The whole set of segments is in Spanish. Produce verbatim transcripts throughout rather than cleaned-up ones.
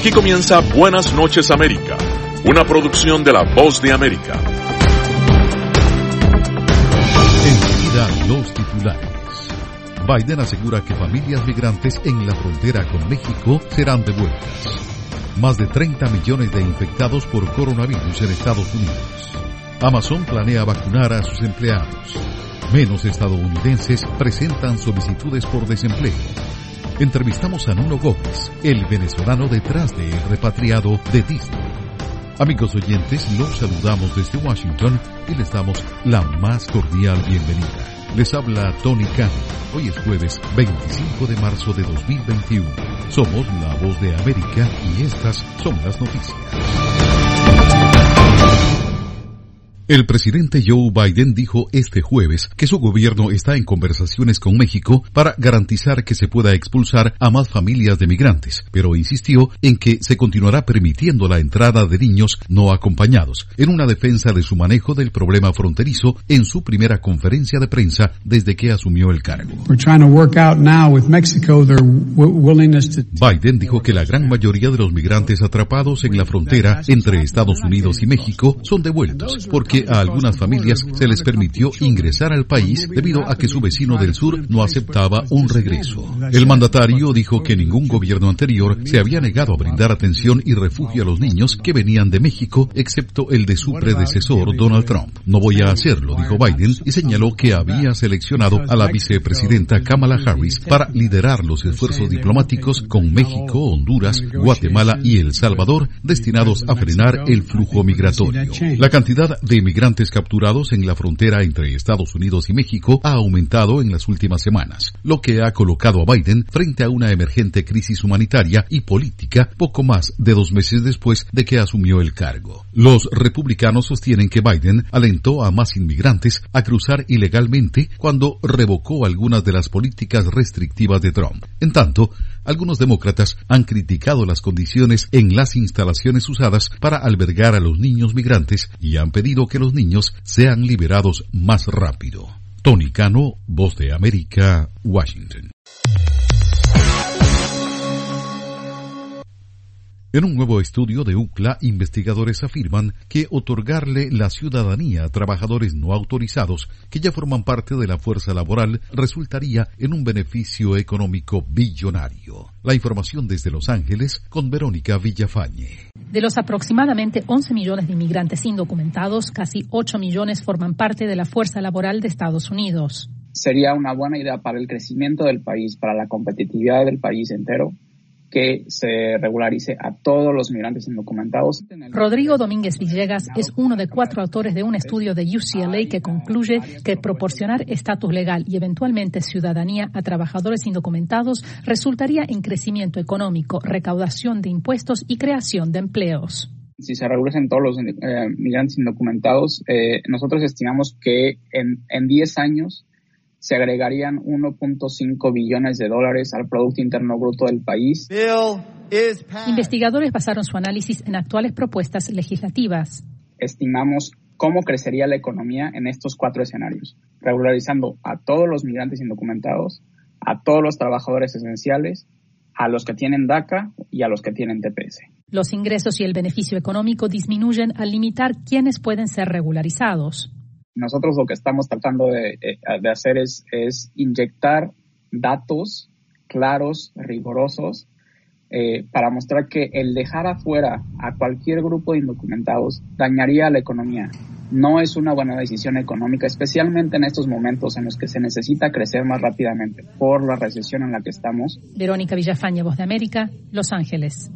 Aquí comienza Buenas noches América, una producción de La Voz de América. Enseguida los titulares. Biden asegura que familias migrantes en la frontera con México serán devueltas. Más de treinta millones de infectados por coronavirus en Estados Unidos. Amazon planea vacunar a sus empleados. Menos estadounidenses presentan solicitudes por desempleo. Entrevistamos a Nuno Gómez, el venezolano detrás de El Repatriado de Disney. Amigos oyentes, los saludamos desde Washington y les damos la más cordial bienvenida. Les habla Tony Cano. Hoy es jueves veinticinco de marzo de dos mil veintiuno. Somos La Voz de América y estas son las noticias. El presidente Joe Biden dijo este jueves que su gobierno está en conversaciones con México para garantizar que se pueda expulsar a más familias de migrantes, pero insistió en que se continuará permitiendo la entrada de niños no acompañados, en una defensa de su manejo del problema fronterizo en su primera conferencia de prensa desde que asumió el cargo. Biden dijo que la gran mayoría de los migrantes atrapados en la frontera entre Estados Unidos y México son devueltos, porque a algunas familias se les permitió ingresar al país debido a que su vecino del sur no aceptaba un regreso. El mandatario dijo que ningún gobierno anterior se había negado a brindar atención y refugio a los niños que venían de México, excepto el de su predecesor Donald Trump. No voy a hacerlo, dijo Biden, y señaló que había seleccionado a la vicepresidenta Kamala Harris para liderar los esfuerzos diplomáticos con México, Honduras, Guatemala y El Salvador destinados a frenar el flujo migratorio. La cantidad de migrantes capturados en la frontera entre Estados Unidos y México ha aumentado en las últimas semanas, lo que ha colocado a Biden frente a una emergente crisis humanitaria y política poco más de dos meses después de que asumió el cargo. Los republicanos sostienen que Biden alentó a más inmigrantes a cruzar ilegalmente cuando revocó algunas de las políticas restrictivas de Trump. En tanto, algunos demócratas han criticado las condiciones en las instalaciones usadas para albergar a los niños migrantes y han pedido que los niños sean liberados más rápido. Tony Cano, Voz de América, Washington. En un nuevo estudio de U C L A, investigadores afirman que otorgarle la ciudadanía a trabajadores no autorizados que ya forman parte de la fuerza laboral resultaría en un beneficio económico billonario. La información desde Los Ángeles con Verónica Villafañe. De los aproximadamente once millones de inmigrantes indocumentados, casi ocho millones forman parte de la fuerza laboral de Estados Unidos. Sería una buena idea para el crecimiento del país, para la competitividad del país entero, que se regularice a todos los migrantes indocumentados. Rodrigo Domínguez Villegas es uno de cuatro autores de un estudio de U C L A que concluye que proporcionar estatus legal y eventualmente ciudadanía a trabajadores indocumentados resultaría en crecimiento económico, recaudación de impuestos y creación de empleos. Si se regulan todos los eh, migrantes indocumentados, eh, nosotros estimamos que en, en diez años se agregarían uno punto cinco billones de dólares al Producto Interno Bruto del país. Investigadores basaron su análisis en actuales propuestas legislativas. Estimamos cómo crecería la economía en estos cuatro escenarios, regularizando a todos los migrantes indocumentados, a todos los trabajadores esenciales, a los que tienen DACA y a los que tienen T P S. Los ingresos y el beneficio económico disminuyen al limitar quiénes pueden ser regularizados. Nosotros lo que estamos tratando de, de hacer es, es inyectar datos claros, rigurosos, eh, para mostrar que el dejar afuera a cualquier grupo de indocumentados dañaría a la economía. No es una buena decisión económica, especialmente en estos momentos en los que se necesita crecer más rápidamente por la recesión en la que estamos. Verónica Villafañe, Voz de América, Los Ángeles.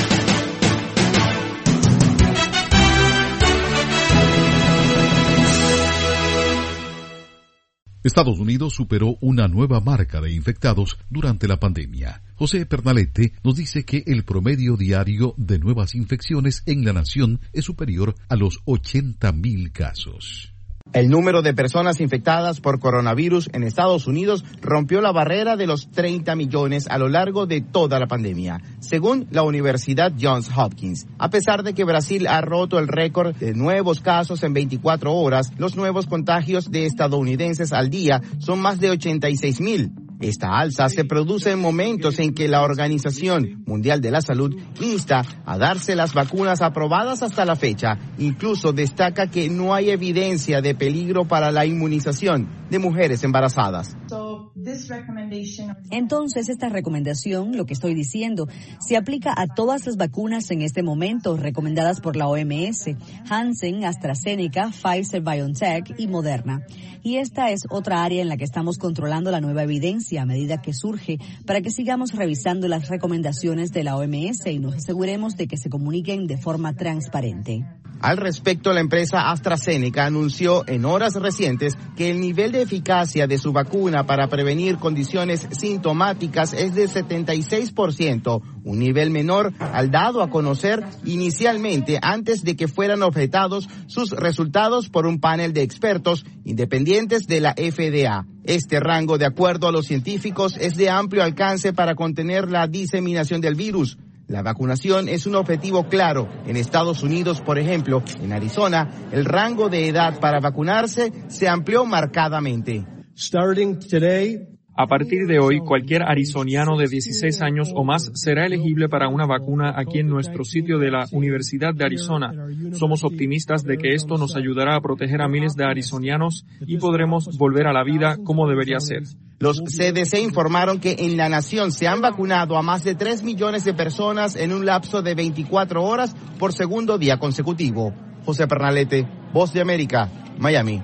Estados Unidos superó una nueva marca de infectados durante la pandemia. José Pernalete nos dice que el promedio diario de nuevas infecciones en la nación es superior a los ochenta mil casos. El número de personas infectadas por coronavirus en Estados Unidos rompió la barrera de los treinta millones a lo largo de toda la pandemia, según la Universidad Johns Hopkins. A pesar de que Brasil ha roto el récord de nuevos casos en veinticuatro horas, los nuevos contagios de estadounidenses al día son más de ochenta y seis mil. Esta alza se produce en momentos en que la Organización Mundial de la Salud insta a darse las vacunas aprobadas hasta la fecha. Incluso destaca que no hay evidencia de peligro para la inmunización de mujeres embarazadas. Entonces, esta recomendación, lo que estoy diciendo, se aplica a todas las vacunas en este momento recomendadas por la O M S, Janssen, AstraZeneca, Pfizer, BioNTech y Moderna. Y esta es otra área en la que estamos controlando la nueva evidencia a medida que surge para que sigamos revisando las recomendaciones de la O M S y nos aseguremos de que se comuniquen de forma transparente. Al respecto, la empresa AstraZeneca anunció en horas recientes que el nivel de eficacia de su vacuna para prevenir condiciones sintomáticas es de setenta y seis por ciento, un nivel menor al dado a conocer inicialmente antes de que fueran objetados sus resultados por un panel de expertos independientes de la F D A. Este rango, de acuerdo a los científicos, es de amplio alcance para contener la diseminación del virus. La vacunación es un objetivo claro. En Estados Unidos, por ejemplo, en Arizona, el rango de edad para vacunarse se amplió marcadamente. Starting today, A partir de hoy, cualquier arizoniano de dieciséis años o más será elegible para una vacuna aquí en nuestro sitio de la Universidad de Arizona. Somos optimistas de que esto nos ayudará a proteger a miles de arizonianos y podremos volver a la vida como debería ser. Los C D C informaron que en la nación se han vacunado a más de tres millones de personas en un lapso de veinticuatro horas por segundo día consecutivo. José Pernalete, Voz de América, Miami.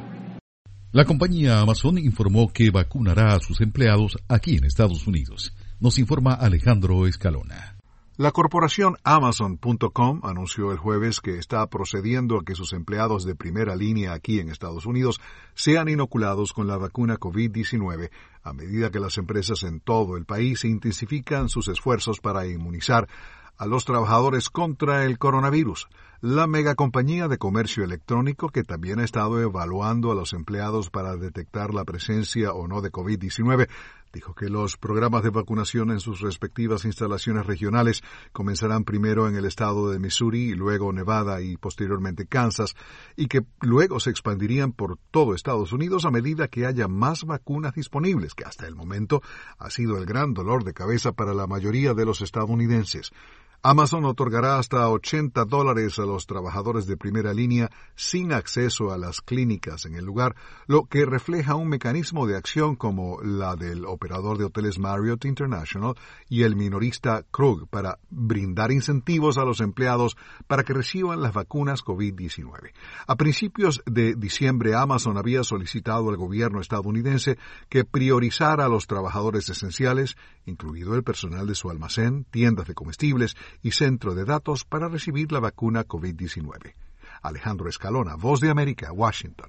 La compañía Amazon informó que vacunará a sus empleados aquí en Estados Unidos. Nos informa Alejandro Escalona. La corporación Amazon punto com anunció el jueves que está procediendo a que sus empleados de primera línea aquí en Estados Unidos sean inoculados con la vacuna COVID diecinueve a medida que las empresas en todo el país intensifican sus esfuerzos para inmunizar a los trabajadores contra el coronavirus. La megacompañía de comercio electrónico, que también ha estado evaluando a los empleados para detectar la presencia o no de COVID diecinueve, dijo que los programas de vacunación en sus respectivas instalaciones regionales comenzarán primero en el estado de Missouri y luego Nevada y posteriormente Kansas, y que luego se expandirían por todo Estados Unidos a medida que haya más vacunas disponibles, que hasta el momento ha sido el gran dolor de cabeza para la mayoría de los estadounidenses. Amazon otorgará hasta ochenta dólares a los trabajadores de primera línea sin acceso a las clínicas en el lugar, lo que refleja un mecanismo de acción como la del operador de hoteles Marriott International y el minorista Krug para brindar incentivos a los empleados para que reciban las vacunas COVID diecinueve. A principios de diciembre, Amazon había solicitado al gobierno estadounidense que priorizara a los trabajadores esenciales, incluido el personal de su almacén, tiendas de comestibles y centro de datos para recibir la vacuna COVID diecinueve. Alejandro Escalona, Voz de América, Washington.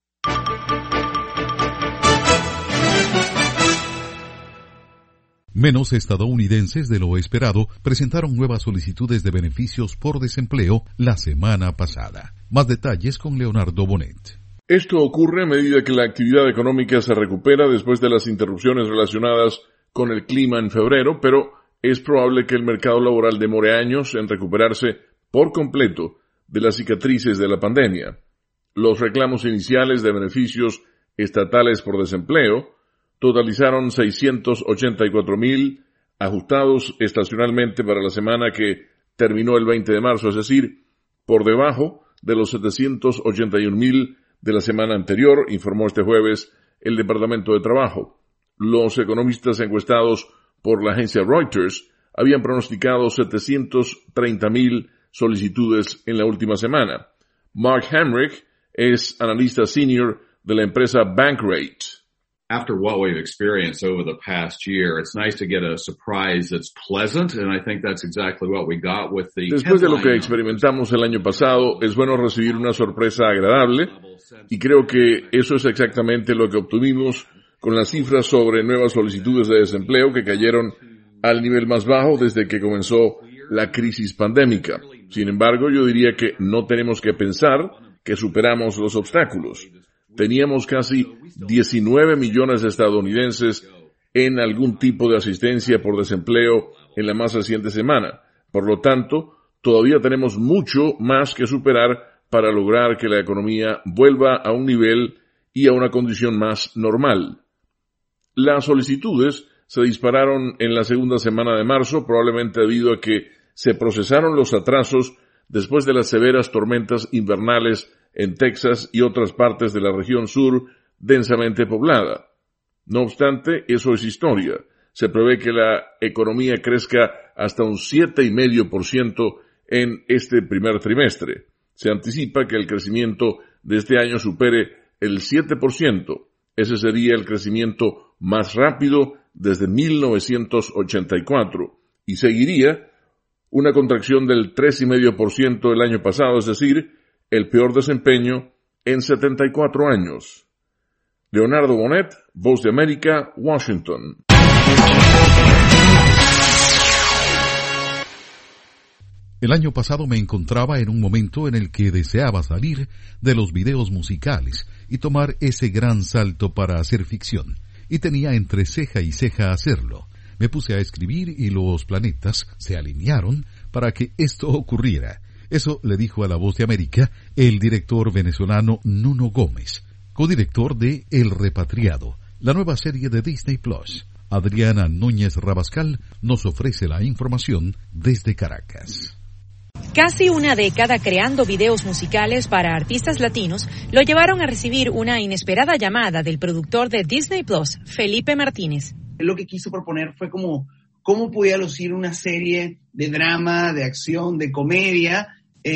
Menos estadounidenses de lo esperado presentaron nuevas solicitudes de beneficios por desempleo la semana pasada. Más detalles con Leonardo Bonet. Esto ocurre a medida que la actividad económica se recupera después de las interrupciones relacionadas con el clima en febrero, pero es probable que el mercado laboral demore años en recuperarse por completo de las cicatrices de la pandemia. Los reclamos iniciales de beneficios estatales por desempleo totalizaron seiscientos ochenta y cuatro mil, ajustados estacionalmente para la semana que terminó el veinte de marzo, es decir, por debajo de los setecientos ochenta y un mil de la semana anterior, informó este jueves el Departamento de Trabajo. Los economistas encuestados por la agencia Reuters habían pronosticado setecientos treinta mil solicitudes en la última semana. Mark Hamrick es analista senior de la empresa Bankrate. After what we've experienced over the past year, it's nice to get a surprise that's pleasant, and I think that's exactly what we got with the Después de lo que experimentamos el año pasado, es bueno recibir una sorpresa agradable, y creo que eso es exactamente lo que obtuvimos con las cifras sobre nuevas solicitudes de desempleo que cayeron al nivel más bajo desde que comenzó la crisis pandémica. Sin embargo, yo diría que no tenemos que pensar que superamos los obstáculos. Teníamos casi diecinueve millones de estadounidenses en algún tipo de asistencia por desempleo en la más reciente semana. Por lo tanto, todavía tenemos mucho más que superar para lograr que la economía vuelva a un nivel y a una condición más normal. Las solicitudes se dispararon en la segunda semana de marzo, probablemente debido a que se procesaron los atrasos después de las severas tormentas invernales en Texas y otras partes de la región sur densamente poblada. No obstante, eso es historia. Se prevé que la economía crezca hasta un siete coma cinco por ciento en este primer trimestre. Se anticipa que el crecimiento de este año supere el siete por ciento. Ese sería el crecimiento más rápido desde mil novecientos ochenta y cuatro y seguiría una contracción del tres coma cinco por ciento el año pasado, es decir, el peor desempeño en setenta y cuatro años. Leonardo Bonet, Voz de América, Washington. El año pasado me encontraba en un momento en el que deseaba salir de los videos musicales y tomar ese gran salto para hacer ficción, y tenía entre ceja y ceja hacerlo. Me puse a escribir y los planetas se alinearon para que esto ocurriera. Eso le dijo a La Voz de América el director venezolano Nuno Gómez, codirector de El Repatriado, la nueva serie de Disney Plus. Adriana Núñez Rabascal nos ofrece la información desde Caracas. Casi una década creando videos musicales para artistas latinos lo llevaron a recibir una inesperada llamada del productor de Disney Plus, Felipe Martínez. Lo que quiso proponer fue como cómo podía lucir una serie de drama, de acción, de comedia,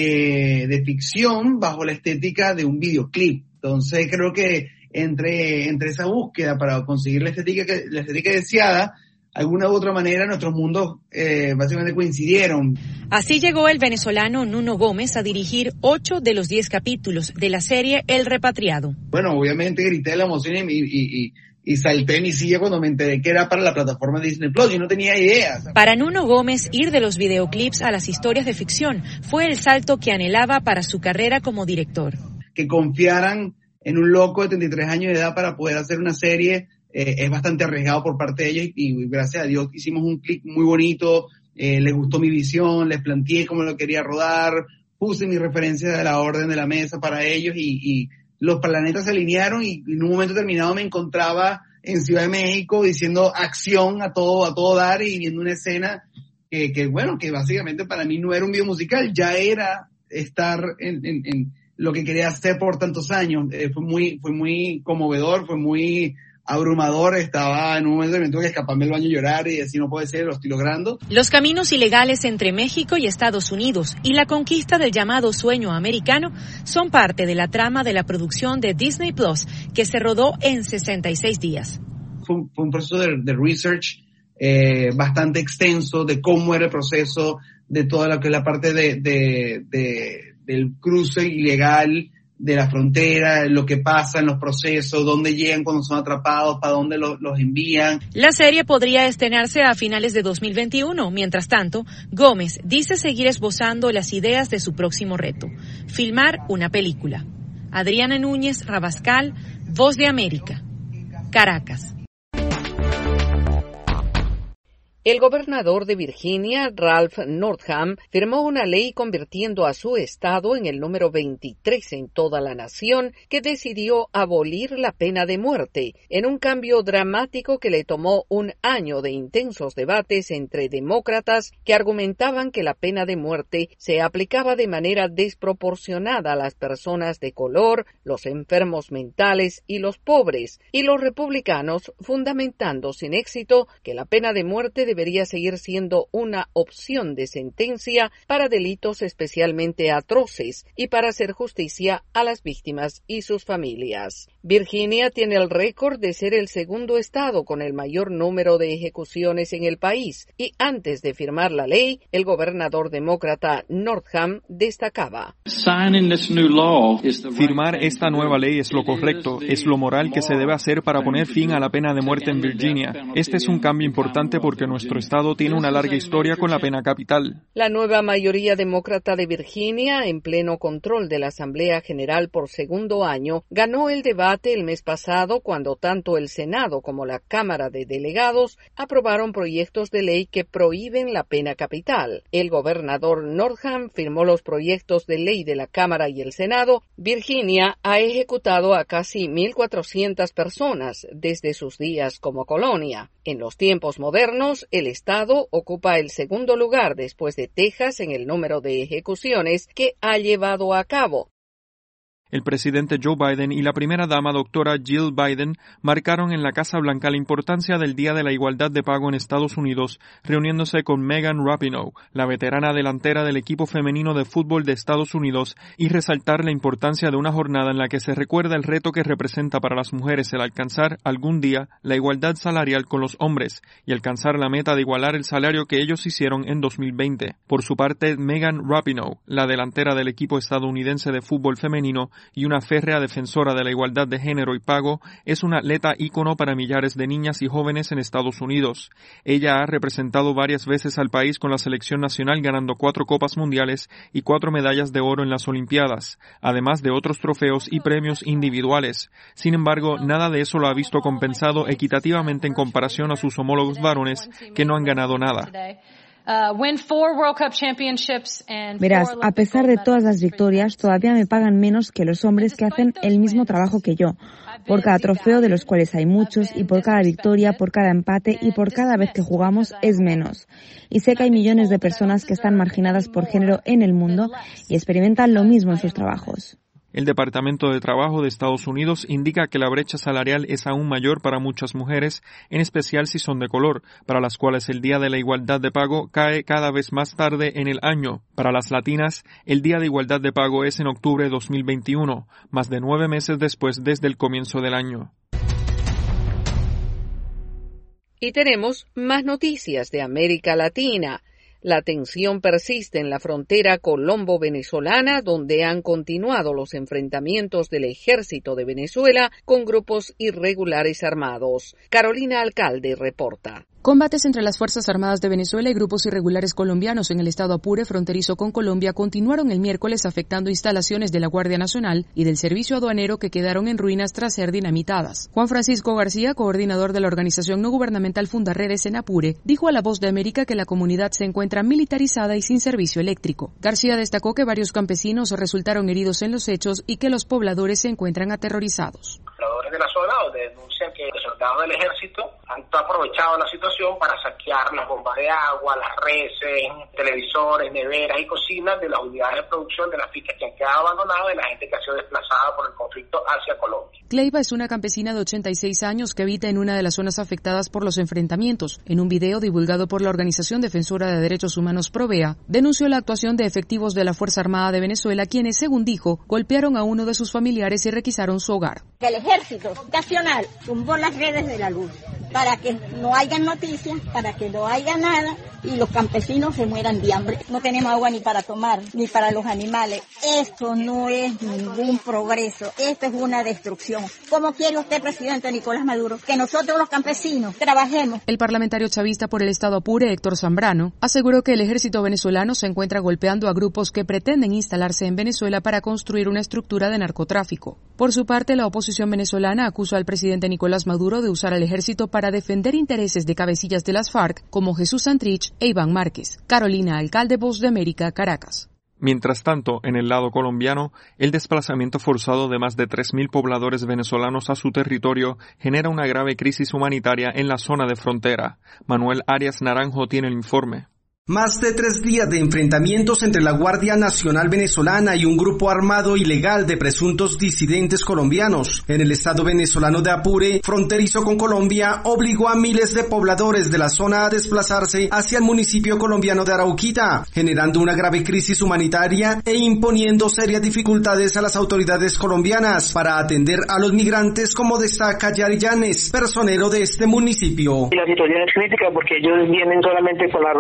eh, de ficción bajo la estética de un videoclip. Entonces creo que entre, entre esa búsqueda para conseguir la estética, la estética deseada, de alguna u otra manera nuestros mundos eh, básicamente coincidieron. Así llegó el venezolano Nuno Gómez a dirigir ocho de los diez capítulos de la serie El Repatriado. Bueno, obviamente grité la emoción y, y, y, y salté en mi silla cuando me enteré que era para la plataforma Disney Plus. Yo no tenía idea. Para Nuno Gómez, ir de los videoclips a las historias de ficción fue el salto que anhelaba para su carrera como director. Que confiaran en un loco de treinta y tres años de edad para poder hacer una serie Eh, es bastante arriesgado por parte de ellos y, y gracias a Dios hicimos un clic muy bonito, eh, les gustó mi visión, les planteé cómo lo quería rodar, puse mis referencias de la orden de la mesa para ellos y, y los planetas se alinearon y en un momento determinado me encontraba en Ciudad de México diciendo acción a todo, a todo dar y viendo una escena que, que bueno, que básicamente para mí no era un video musical, ya era estar en, en, en lo que quería hacer por tantos años. Eh, fue muy, fue muy conmovedor, fue muy abrumador, estaba en un momento que me tuve que escaparme del baño y llorar y así no puede ser, lo estoy logrando. Los caminos ilegales entre México y Estados Unidos y la conquista del llamado sueño americano son parte de la trama de la producción de Disney Plus, que se rodó en sesenta y seis días. Fue un, fue un proceso de, de research eh, bastante extenso de cómo era el proceso, de toda lo que es la parte de, de, de del cruce ilegal de la frontera, lo que pasa en los procesos, dónde llegan cuando son atrapados, para dónde los, los envían. La serie podría estrenarse a finales de dos mil veintiuno. Mientras tanto, Gómez dice seguir esbozando las ideas de su próximo reto, filmar una película. Adriana Núñez Rabascal, Voz de América, Caracas. El gobernador de Virginia, Ralph Northam, firmó una ley convirtiendo a su estado en el número veintitrés en toda la nación que decidió abolir la pena de muerte, en un cambio dramático que le tomó un año de intensos debates entre demócratas que argumentaban que la pena de muerte se aplicaba de manera desproporcionada a las personas de color, los enfermos mentales y los pobres, y los republicanos fundamentando sin éxito que la pena de muerte debería seguir siendo una opción de sentencia para delitos especialmente atroces y para hacer justicia a las víctimas y sus familias. Virginia tiene el récord de ser el segundo estado con el mayor número de ejecuciones en el país y antes de firmar la ley, el gobernador demócrata Northam destacaba: Firmar esta nueva ley es lo correcto, es lo moral que se debe hacer para poner fin a la pena de muerte en Virginia. Este es un cambio importante porque nuestro nuestro estado tiene una larga historia con la pena capital. La nueva mayoría demócrata de Virginia, en pleno control de la Asamblea General por segundo año, ganó el debate el mes pasado cuando tanto el Senado como la Cámara de Delegados aprobaron proyectos de ley que prohíben la pena capital. El gobernador Northam firmó los proyectos de ley de la Cámara y el Senado. Virginia ha ejecutado a casi mil cuatrocientas personas desde sus días como colonia. En los tiempos modernos, el estado ocupa el segundo lugar después de Texas en el número de ejecuciones que ha llevado a cabo. El presidente Joe Biden y la primera dama doctora Jill Biden marcaron en la Casa Blanca la importancia del Día de la Igualdad de Pago en Estados Unidos, reuniéndose con Megan Rapinoe, la veterana delantera del equipo femenino de fútbol de Estados Unidos, y resaltar la importancia de una jornada en la que se recuerda el reto que representa para las mujeres el alcanzar algún día la igualdad salarial con los hombres y alcanzar la meta de igualar el salario que ellos hicieron en dos mil veinte. Por su parte, Megan Rapinoe, la delantera del equipo estadounidense de fútbol femenino, y una férrea defensora de la igualdad de género y pago, es una atleta ícono para millares de niñas y jóvenes en Estados Unidos. Ella ha representado varias veces al país con la selección nacional, ganando cuatro copas mundiales y cuatro medallas de oro en las Olimpiadas, además de otros trofeos y premios individuales. Sin embargo, nada de eso lo ha visto compensado equitativamente en comparación a sus homólogos varones, que no han ganado nada. Verás, a pesar de todas las victorias, todavía me pagan menos que los hombres que hacen el mismo trabajo que yo, por cada trofeo, de los cuales hay muchos, y por cada victoria, por cada empate y por cada vez que jugamos es menos. Y sé que hay millones de personas que están marginadas por género en el mundo y experimentan lo mismo en sus trabajos. El Departamento de Trabajo de Estados Unidos indica que la brecha salarial es aún mayor para muchas mujeres, en especial si son de color, para las cuales el Día de la Igualdad de Pago cae cada vez más tarde en el año. Para las latinas, el Día de Igualdad de Pago es en octubre de dos mil veintiuno, más de nueve meses después desde el comienzo del año. Y tenemos más noticias de América Latina. La tensión persiste en la frontera colombo-venezolana, donde han continuado los enfrentamientos del ejército de Venezuela con grupos irregulares armados. Carolina Alcalde reporta. Combates entre las Fuerzas Armadas de Venezuela y grupos irregulares colombianos en el estado Apure, fronterizo con Colombia, continuaron el miércoles afectando instalaciones de la Guardia Nacional y del Servicio Aduanero que quedaron en ruinas tras ser dinamitadas. Juan Francisco García, coordinador de la organización no gubernamental Fundarredes en Apure, dijo a La Voz de América que la comunidad se encuentra militarizada y sin servicio eléctrico. García destacó que varios campesinos resultaron heridos en los hechos y que los pobladores se encuentran aterrorizados. Los pobladores de la zona donde denuncian que los soldados del ejército han aprovechado la situación para saquear las bombas de agua, las reses, televisores, neveras y cocinas de las unidades de producción de las fincas que han quedado abandonadas y la gente que ha sido desplazada por el conflicto hacia Colombia. Cleiva es una campesina de ochenta y seis años que habita en una de las zonas afectadas por los enfrentamientos. En un video divulgado por la organización defensora de derechos humanos Provea, denunció la actuación de efectivos de la Fuerza Armada de Venezuela, quienes, según dijo, golpearon a uno de sus familiares y requisaron su hogar. El Ejército Nacional tumbó las redes de la luz para que no haya noticias, para que no haya nada y los campesinos se mueran de hambre. No tenemos agua ni para tomar, ni para los animales. Esto no es ningún progreso, esto es una destrucción. ¿Cómo quiere usted, presidente Nicolás Maduro, que nosotros los campesinos trabajemos? El parlamentario chavista por el estado Apure, Héctor Zambrano, aseguró que el ejército venezolano se encuentra golpeando a grupos que pretenden instalarse en Venezuela para construir una estructura de narcotráfico. Por su parte, la oposición venezolana acusó al presidente Nicolás Maduro de usar al ejército para defender intereses de cabecillas de las FARC como Jesús Santrich e Iván Márquez. Carolina Alcalde, Voz de América, Caracas. Mientras tanto, en el lado colombiano, el desplazamiento forzado de más de tres mil pobladores venezolanos a su territorio genera una grave crisis humanitaria en la zona de frontera. Manuel Arias Naranjo tiene el informe. Más de tres días de enfrentamientos entre la Guardia Nacional Venezolana y un grupo armado ilegal de presuntos disidentes colombianos en el estado venezolano de Apure, fronterizo con Colombia, obligó a miles de pobladores de la zona a desplazarse hacia el municipio colombiano de Arauquita, generando una grave crisis humanitaria e imponiendo serias dificultades a las autoridades colombianas para atender a los migrantes, como destaca Yari Llanes, personero de este municipio. La situación es crítica porque ellos vienen solamente con la ropa que está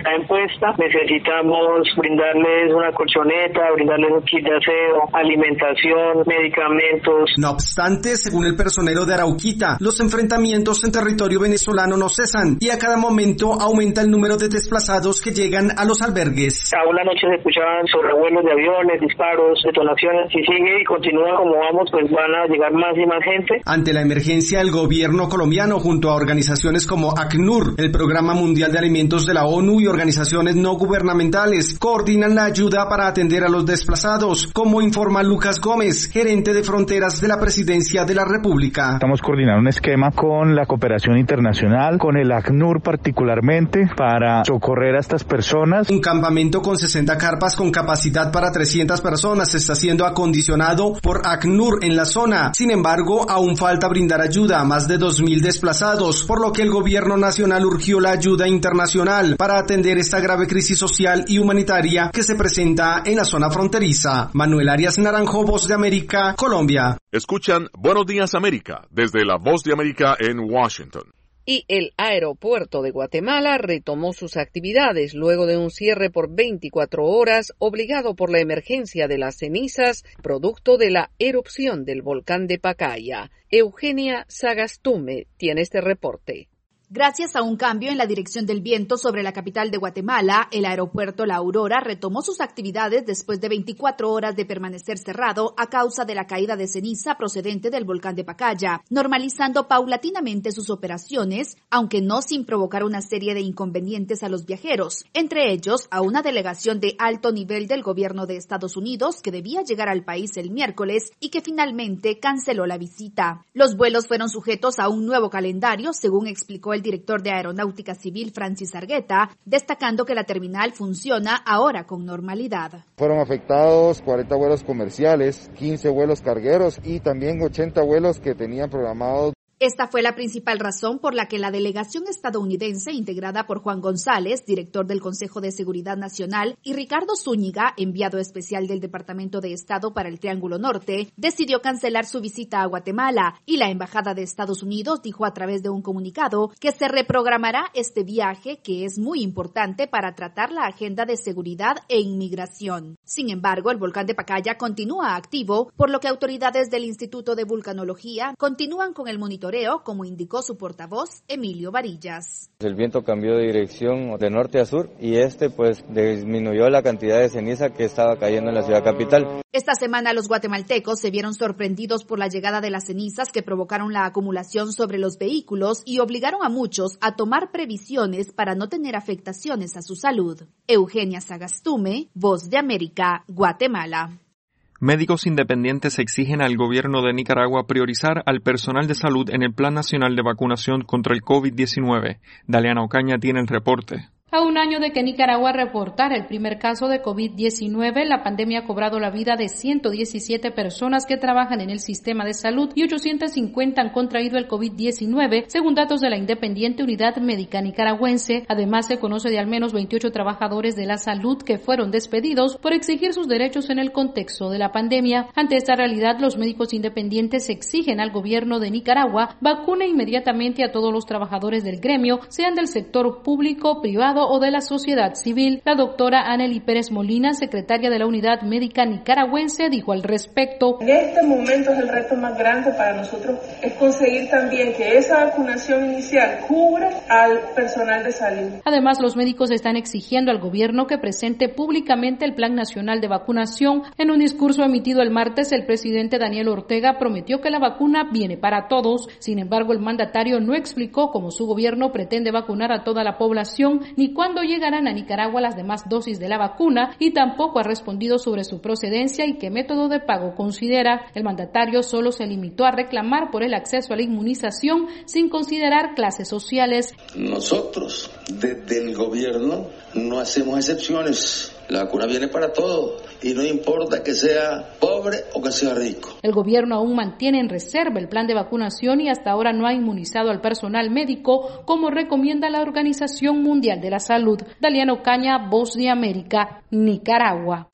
caen puesta. Necesitamos brindarles una colchoneta, brindarles un kit de aseo, alimentación, medicamentos. No obstante, según el personero de Arauquita, los enfrentamientos en territorio venezolano no cesan y a cada momento aumenta el número de desplazados que llegan a los albergues. A una noche se escuchaban sobrevuelos de aviones, disparos, detonaciones. Si sigue y continúa como vamos, pues van a llegar más y más gente. Ante la emergencia, el gobierno colombiano, junto a organizaciones como ACNUR, el Programa Mundial de Alimentos de la ONU y organizaciones no gubernamentales, coordinan la ayuda para atender a los desplazados, como informa Lucas Gómez, gerente de fronteras de la Presidencia de la República. Estamos coordinando un esquema con la cooperación internacional, con el ACNUR particularmente, para socorrer a estas personas. Un campamento con sesenta carpas con capacidad para trescientas personas está siendo acondicionado por ACNUR en la zona. Sin embargo, aún falta brindar ayuda a más de dos mil desplazados, por lo que el gobierno nacional urgió la ayuda internacional para atender esta grave crisis social y humanitaria que se presenta en la zona fronteriza. Manuel Arias Naranjo, Voz de América, Colombia. Escuchan Buenos Días América desde la Voz de América en Washington. Y el aeropuerto de Guatemala retomó sus actividades luego de un cierre por veinticuatro horas obligado por la emergencia de las cenizas producto de la erupción del volcán de Pacaya. Eugenia Sagastume tiene este reporte. Gracias a un cambio en la dirección del viento sobre la capital de Guatemala, el aeropuerto La Aurora retomó sus actividades después de veinticuatro horas de permanecer cerrado a causa de la caída de ceniza procedente del volcán de Pacaya, normalizando paulatinamente sus operaciones, aunque no sin provocar una serie de inconvenientes a los viajeros, entre ellos a una delegación de alto nivel del gobierno de Estados Unidos que debía llegar al país el miércoles y que finalmente canceló la visita. Los vuelos fueron sujetos a un nuevo calendario, según explicó el el director de Aeronáutica Civil, Francis Argueta, destacando que la terminal funciona ahora con normalidad. Fueron afectados cuarenta vuelos comerciales, quince vuelos cargueros y también ochenta vuelos que tenían programados. Esta fue la principal razón por la que la delegación estadounidense, integrada por Juan González, director del Consejo de Seguridad Nacional, y Ricardo Zúñiga, enviado especial del Departamento de Estado para el Triángulo Norte, decidió cancelar su visita a Guatemala, y la Embajada de Estados Unidos dijo a través de un comunicado que se reprogramará este viaje, que es muy importante para tratar la agenda de seguridad e inmigración. Sin embargo, el volcán de Pacaya continúa activo, por lo que autoridades del Instituto de Vulcanología continúan con el monitoreo, como indicó su portavoz Emilio Varillas. El viento cambió de dirección de norte a sur y este pues disminuyó la cantidad de ceniza que estaba cayendo en la ciudad capital. Esta semana los guatemaltecos se vieron sorprendidos por la llegada de las cenizas que provocaron la acumulación sobre los vehículos y obligaron a muchos a tomar previsiones para no tener afectaciones a su salud. Eugenia Sagastume, Voz de América, Guatemala. Médicos independientes exigen al gobierno de Nicaragua priorizar al personal de salud en el Plan Nacional de Vacunación contra el COVID diecinueve. Daliana Ocaña tiene el reporte. A un año de que Nicaragua reportara el primer caso de COVID diecinueve, la pandemia ha cobrado la vida de ciento diecisiete personas que trabajan en el sistema de salud y ochocientos cincuenta han contraído el COVID diecinueve, según datos de la Independiente Unidad Médica Nicaragüense. Además, se conoce de al menos veintiocho trabajadores de la salud que fueron despedidos por exigir sus derechos en el contexto de la pandemia. Ante esta realidad, los médicos independientes exigen al gobierno de Nicaragua vacune inmediatamente a todos los trabajadores del gremio, sean del sector público, privado o de la sociedad civil. La doctora Anely Pérez Molina, secretaria de la Unidad Médica Nicaragüense, dijo al respecto: en este momento es el reto más grande para nosotros, es conseguir también que esa vacunación inicial cubra al personal de salud. Además, los médicos están exigiendo al gobierno que presente públicamente el Plan Nacional de Vacunación. En un discurso emitido el martes, el presidente Daniel Ortega prometió que la vacuna viene para todos. Sin embargo, el mandatario no explicó cómo su gobierno pretende vacunar a toda la población ni cuándo llegarán a Nicaragua las demás dosis de la vacuna, y tampoco ha respondido sobre su procedencia y qué método de pago considera. El mandatario solo se limitó a reclamar por el acceso a la inmunización sin considerar clases sociales. Nosotros, desde el gobierno, no hacemos excepciones. La vacuna viene para todos y no importa que sea pobre o que sea rico. El gobierno aún mantiene en reserva el plan de vacunación y hasta ahora no ha inmunizado al personal médico como recomienda la Organización Mundial de la Salud. Daliana Ocaña, Voz de América, Nicaragua.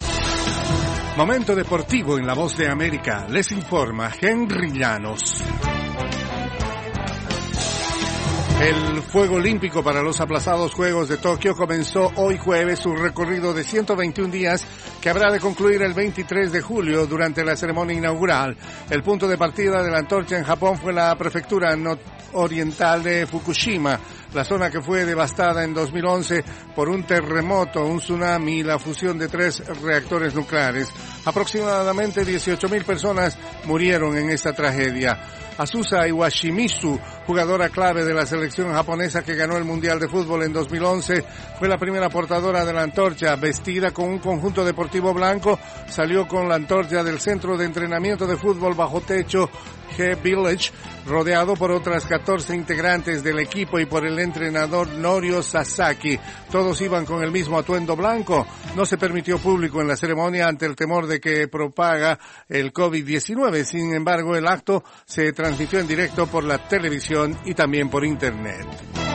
Momento deportivo en la Voz de América. Les informa Henry Llanos. El fuego olímpico para los aplazados Juegos de Tokio comenzó hoy jueves su recorrido de ciento veintiún días que habrá de concluir el veintitrés de julio durante la ceremonia inaugural. El punto de partida de la antorcha en Japón fue la prefectura oriental de Fukushima, la zona que fue devastada en dos mil once por un terremoto, un tsunami y la fusión de tres reactores nucleares. Aproximadamente dieciocho mil personas murieron en esta tragedia. Azusa Iwashimizu, jugadora clave de la selección japonesa que ganó el Mundial de Fútbol en dos mil once, fue la primera portadora de la antorcha. Vestida con un conjunto deportivo blanco, salió con la antorcha del centro de entrenamiento de fútbol bajo techo G-Village, rodeado por otras catorce integrantes del equipo y por el entrenador Norio Sasaki. Todos iban con el mismo atuendo blanco. No se permitió público en la ceremonia ante el temor de que propaga el COVID diecinueve. Sin embargo, el acto se transmitió en directo por la televisión y también por internet.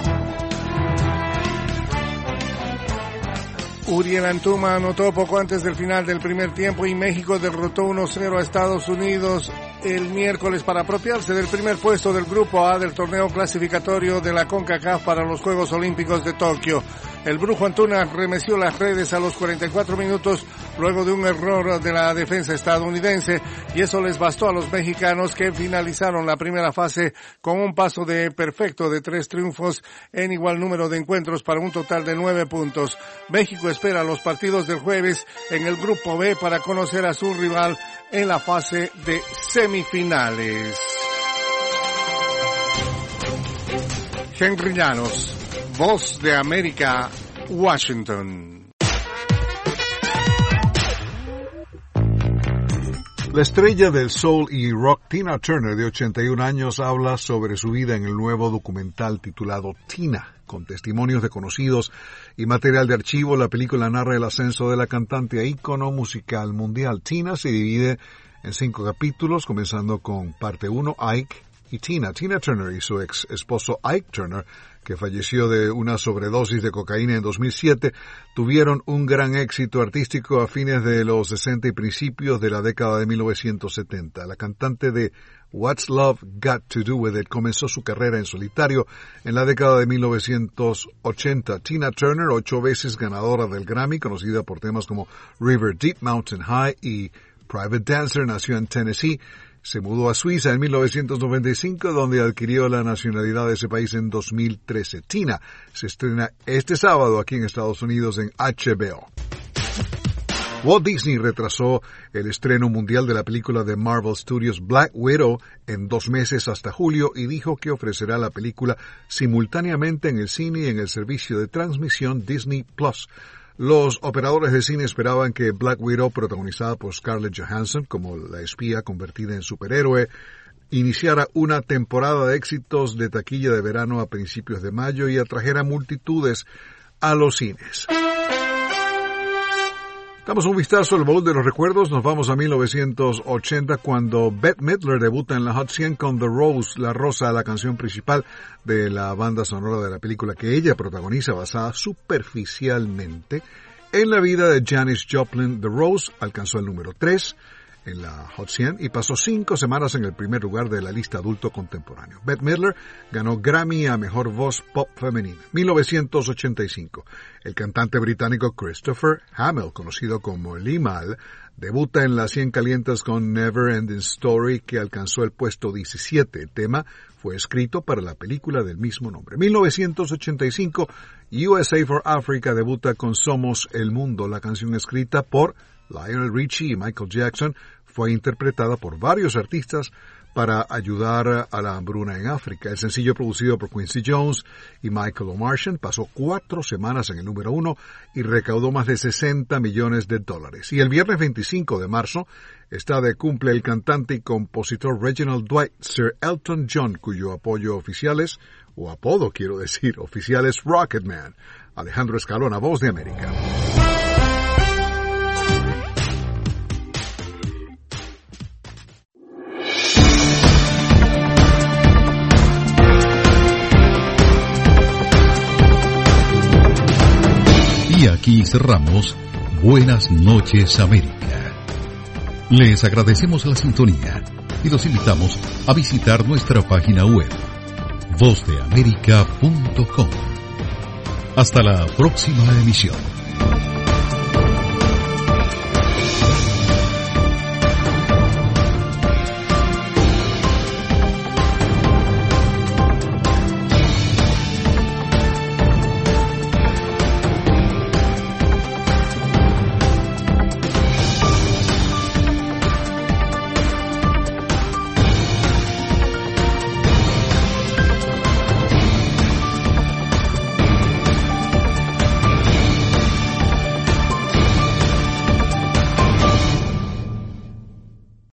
Uriel Antuna anotó poco antes del final del primer tiempo y México derrotó uno cero a Estados Unidos el miércoles para apropiarse del primer puesto del Grupo A del torneo clasificatorio de la CONCACAF para los Juegos Olímpicos de Tokio. El brujo Antuna remeció las redes a los cuarenta y cuatro minutos luego de un error de la defensa estadounidense y eso les bastó a los mexicanos que finalizaron la primera fase con un paso de perfecto de tres triunfos en igual número de encuentros para un total de nueve puntos. México espera los partidos del jueves en el Grupo B para conocer a su rival en la fase de semifinales. Henry Llanos, Voz de América, Washington. La estrella del soul y rock Tina Turner, de ochenta y un años, habla sobre su vida en el nuevo documental titulado Tina. Con testimonios de conocidos y material de archivo, la película narra el ascenso de la cantante a ícono musical mundial. Tina se divide en cinco capítulos, comenzando con parte uno, Ike y Tina. Tina Turner y su ex esposo Ike Turner, que falleció de una sobredosis de cocaína en dos mil siete, tuvieron un gran éxito artístico a fines de los sesenta y principios de la década de mil novecientos setenta. La cantante de What's Love Got to Do With It comenzó su carrera en solitario en la década de mil novecientos ochenta. Tina Turner, ocho veces ganadora del Grammy, conocida por temas como River Deep, Mountain High y Private Dancer, nació en Tennessee. Se mudó a Suiza en mil novecientos noventa y cinco, donde adquirió la nacionalidad de ese país en dos mil trece. Tina se estrena este sábado aquí en Estados Unidos en H B O. Walt Disney retrasó el estreno mundial de la película de Marvel Studios Black Widow en dos meses hasta julio y dijo que ofrecerá la película simultáneamente en el cine y en el servicio de transmisión Disney Plus. Los operadores de cine esperaban que Black Widow, protagonizada por Scarlett Johansson como la espía convertida en superhéroe, iniciara una temporada de éxitos de taquilla de verano a principios de mayo y atrajera multitudes a los cines. Damos un vistazo al baúl de los recuerdos. Nos vamos a mil novecientos ochenta cuando Bette Midler debuta en la Hot cien con The Rose, La Rosa, la canción principal de la banda sonora de la película que ella protagoniza, basada superficialmente en la vida de Janis Joplin. The Rose alcanzó el número tres en la Hot cien y pasó cinco semanas en el primer lugar de la lista adulto contemporáneo. Bette Midler ganó Grammy a Mejor Voz Pop Femenina. mil novecientos ochenta y cinco. El cantante británico Christopher Hamill, conocido como Limahl, debuta en las cien calientes con Never Ending Story, que alcanzó el puesto diecisiete. El tema fue escrito para la película del mismo nombre. mil novecientos ochenta y cinco, U S A for Africa debuta con Somos el Mundo. La canción escrita por Lionel Richie y Michael Jackson fue interpretada por varios artistas para ayudar a la hambruna en África. El sencillo, producido por Quincy Jones y Michael O'Martian, pasó cuatro semanas en el número uno y recaudó más de sesenta millones de dólares. Y el viernes veinticinco de marzo está de cumple el cantante y compositor Reginald Dwight, Sir Elton John, cuyo apoyo oficiales, o apodo quiero decir, oficial es Rocketman. Alejandro Escalona, Voz de América. Y aquí cerramos Buenas noches, América. Les agradecemos la sintonía y los invitamos a visitar nuestra página web voz de américa punto com. Hasta la próxima emisión.